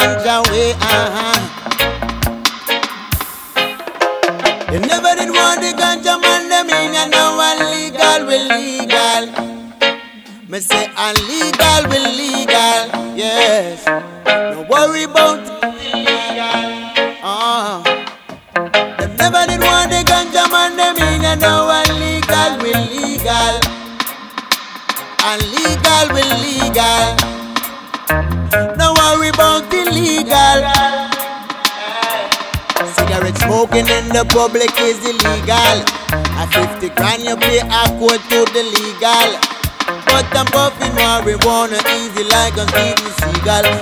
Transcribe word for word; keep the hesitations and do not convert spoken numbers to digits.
ganja way, uh-huh. You never did want the ganja man, them in you know illegal, we legal. Me say illegal, we legal, yes. Don't worry about illegal, uh. Them never did want the ganja man, them in you know illegal, we legal. Illegal, we legal. No worry about illegal. Cigarette smoking in the public is illegal. At fifty grand you pay a quote to the legal. But I'm puffing marijuana easy like a Steven Seagal.